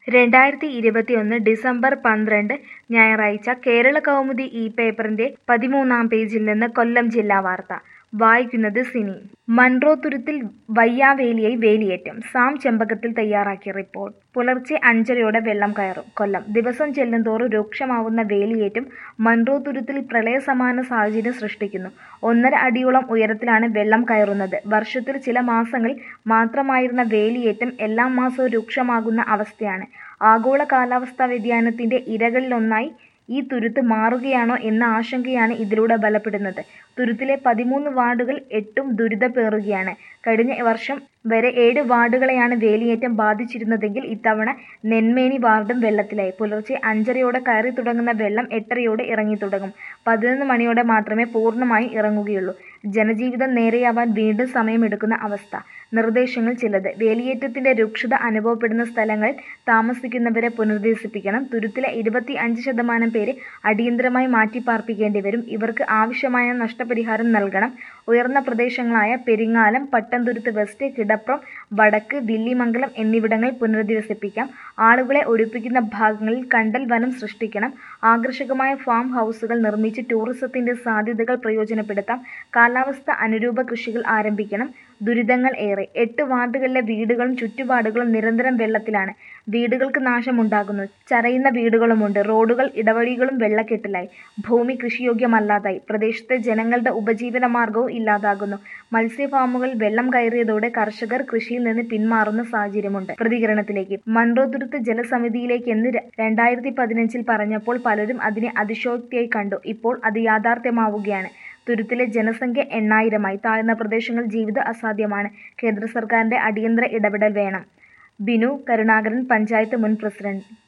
2021 December 12 ഞായറാഴ്ച കേരളകൗമുദി പേപ്പറിന്റെ 13-ാം പേജിൽ നിന്ന് കൊല്ലം ജില്ലാ വാർത്ത. വായിക്കുന്നത് സിനി. മൺട്രോ തുരുത്തിൽ വയ്യാവേലിയായി വേലിയേറ്റം. സാം ചെമ്പകത്തിൽ തയ്യാറാക്കിയ റിപ്പോർട്ട്. പുലർച്ചെ 5:30-യോടെ വെള്ളം കയറും. കൊല്ലം. ദിവസം ചെല്ലുന്തോറും രൂക്ഷമാവുന്ന വേലിയേറ്റം മൺട്രോ തുരുത്തിൽ പ്രളയസമാന സാഹചര്യം സൃഷ്ടിക്കുന്നു. 1.5 അടിയോളം ഉയരത്തിലാണ് വെള്ളം കയറുന്നത്. വർഷത്തിൽ ചില മാസങ്ങളിൽ മാത്രമായിരുന്ന വേലിയേറ്റം എല്ലാ മാസവും രൂക്ഷമാകുന്ന അവസ്ഥയാണ്. ആഗോള കാലാവസ്ഥാ വ്യതിയാനത്തിന്റെ ഇരകളിലൊന്നായി ഈ തുരുത്ത് മാറുകയാണോ എന്ന ആശങ്കയാണ് ഇതിലൂടെ ബലപ്പെടുന്നത്. തുരുത്തിലെ 13 വാർഡുകൾ 8ഉം ദുരിതപേറുകയാണ്. കഴിഞ്ഞ വർഷം വരെ 7 വാർഡുകളെയാണ് വേലിയേറ്റം ബാധിച്ചിരുന്നതെങ്കിൽ ഇത്തവണ നെന്മേനി വാർഡും വെള്ളത്തിലായി. പുലർച്ചെ 5:30-യോടെ കയറി തുടങ്ങുന്ന വെള്ളം 8:30-യോടെ ഇറങ്ങിത്തുടങ്ങും. 11 മണിയോടെ മാത്രമേ പൂർണ്ണമായി ഇറങ്ങുകയുള്ളൂ. ജനജീവിതം നേരെയാവാൻ വീണ്ടും സമയമെടുക്കുന്ന അവസ്ഥ. നിർദ്ദേശങ്ങൾ ചിലത്. വേലിയേറ്റത്തിന്റെ രൂക്ഷത അനുഭവപ്പെടുന്ന സ്ഥലങ്ങളിൽ താമസിക്കുന്നവരെ പുനരധിവസിപ്പിക്കണം. തുരുത്തിലെ 25% പേരെ അടിയന്തരമായി മാറ്റിപ്പാർപ്പിക്കേണ്ടി വരും. ഇവർക്ക് ആവശ്യമായ നഷ്ടപരിഹാരം നൽകണം. ഉയർന്ന പ്രദേശങ്ങളായ പെരിങ്ങാലം, പട്ടംതുരുത്ത് വെസ്റ്റ്, കിടപ്രം വടക്ക്, വില്ലിമംഗലം എന്നിവിടങ്ങളിൽ പുനരധിവസിപ്പിക്കാം. ആളുകളെ ഒഴിപ്പിക്കുന്ന ഭാഗങ്ങളിൽ കണ്ടൽ വനം സൃഷ്ടിക്കണം. ആകർഷകമായ ഫാം ഹൗസുകൾ നിർമ്മിച്ച് ടൂറിസത്തിന്റെ സാധ്യതകൾ പ്രയോജനപ്പെടുത്താം. കാലാവസ്ഥ അനുരൂപ കൃഷികൾ ആരംഭിക്കണം. ദുരിതങ്ങൾ ഏറെ. 8 വാർഡുകളിലെ വീടുകളും ചുറ്റുപാടുകളും നിരന്തരം വെള്ളത്തിലാണ്. വീടുകൾക്ക് നാശമുണ്ടാകുന്നു. ചരയുന്ന വീടുകളുമുണ്ട്. റോഡുകൾ ഇടവഴികളും വെള്ളക്കെട്ടിലായി. ഭൂമി കൃഷിയോഗ്യമല്ലാതായി. പ്രദേശത്തെ ജനങ്ങളുടെ ഉപജീവന മാർഗവും ഇല്ലാതാകുന്നു. മത്സ്യഫാമുകളിൽ വെള്ളം കയറിയതോടെ കർഷകർ കൃഷിയിൽ നിന്ന് പിന്മാറുന്ന സാഹചര്യമുണ്ട്. പ്രതികരണത്തിലേക്ക്. മൺട്രോ തുരുത്ത് ജലസമിതിയിലേക്കെന്ന് 2015-ൽ പറഞ്ഞപ്പോൾ പലരും അതിനെ അതിശയോക്തിയായി കണ്ടു. ഇപ്പോൾ അത് യാഥാർത്ഥ്യമാവുകയാണ്. തുരുത്തിലെ ജനസംഖ്യ 8000-മായി. താഴ്ന്ന പ്രദേശങ്ങളിൽ ജീവിതം അസാധ്യമാണ്. കേന്ദ്ര സർക്കാരിന്റെ അടിയന്തര ഇടപെടൽ വേണം. ബിനു കരുണാകരൻ, പഞ്ചായത്ത് മുൻ പ്രസിഡന്റ്.